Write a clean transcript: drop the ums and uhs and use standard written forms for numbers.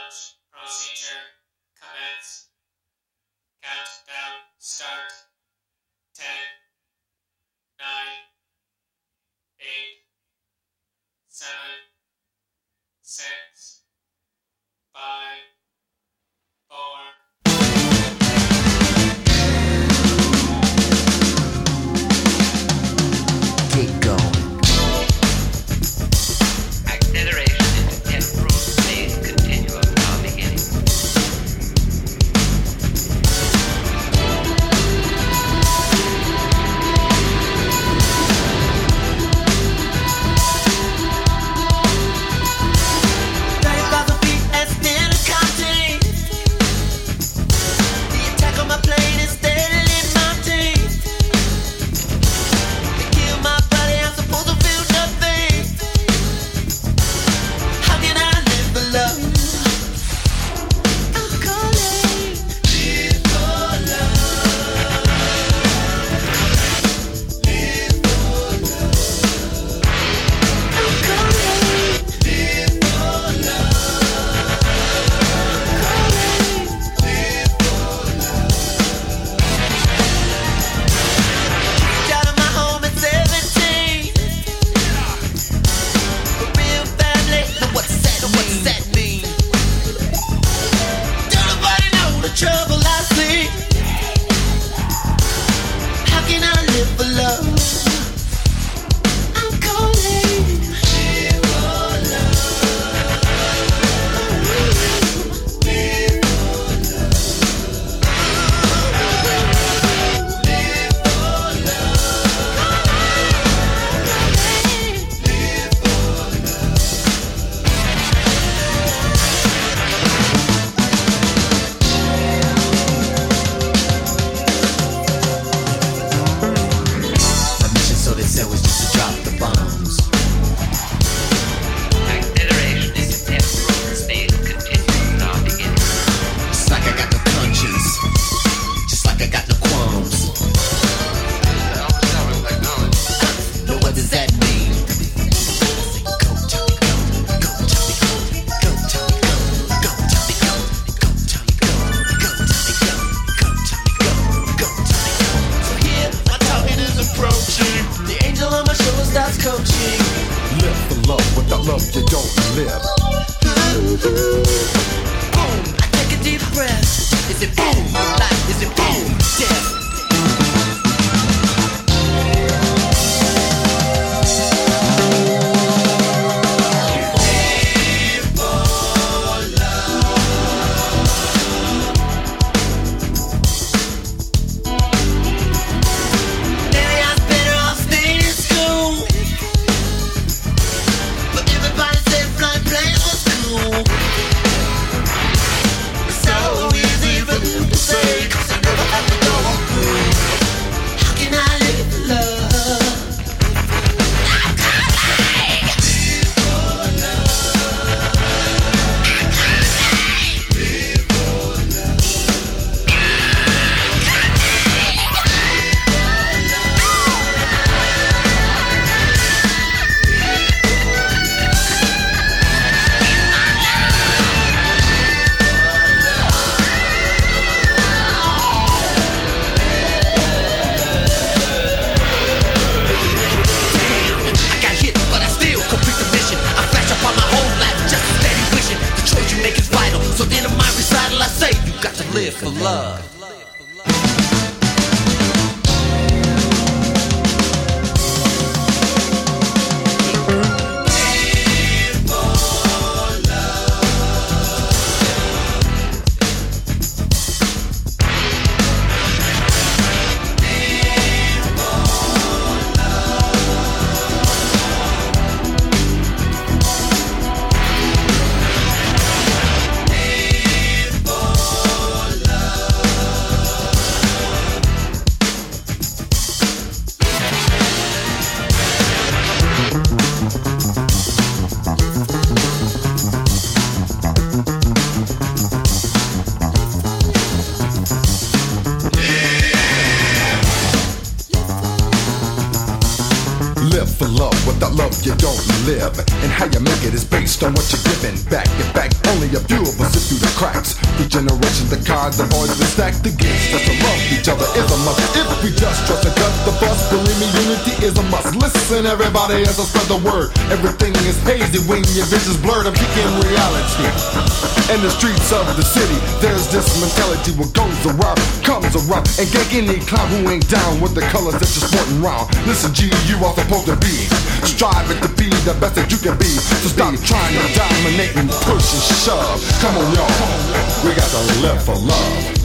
Launch procedure commence. Countdown start. 10, 9, 8, 7, 6, 5, 4. Get going. Acceleration into temporal space continuum now beginning. Trouble I see. How can I live for love? I'm calling. Live for love. Live for love. Live for love. Live for My mission, so they said, was just to drop the bombs. Acceleration into temporal space continuum now beginning. Just like I got no conscience, just like I got no qualms. Now what does that mean? Go, Johnny, go. Go, Johnny, go. Go, Johnny, go. Go, Johnny, go. Go, Johnny, go. Go, Johnny, go. Go, Johnny, go. Go, Johnny, go. So here, my target is approaching. The angel on my shoulder starts coaching. Live for love, without love you don't live. Boom, I take a deep breath. Is it boom? Life, is it boom? Death. Maybe I was better off staying in school. But everybody said flying planes was cool. It's so easy for them to say, 'cause I never had to go on through. How can I live for love? I'm calling. Live for love. I'm calling. Live for love. I got hit, but I still complete the mission. I flash up on my whole life, just a steady wishing. The choice you make is vital. So then in my recital, I say, you got to live for love. Live for love. for love. Without love, you don't live. And how you make it is based on what you're giving back. In fact, only a few of us sit through the cracks. The generation, the cards have always been stacked against us. To love each other is a must. If we just trust and cut the bus, believe me, unity is a must. Listen, everybody, as I spread the word. Everything is hazy when your vision's blurred. I'm kicking reality. In the streets of the city, there's this mentality. What goes around comes around. And gang any clown who ain't down with the colors that you're sporting round. Listen, G, you are supposed to be striving to be the best that you can be. So stop trying to dominate and push and shove. Come on, y'all, we got to live for love.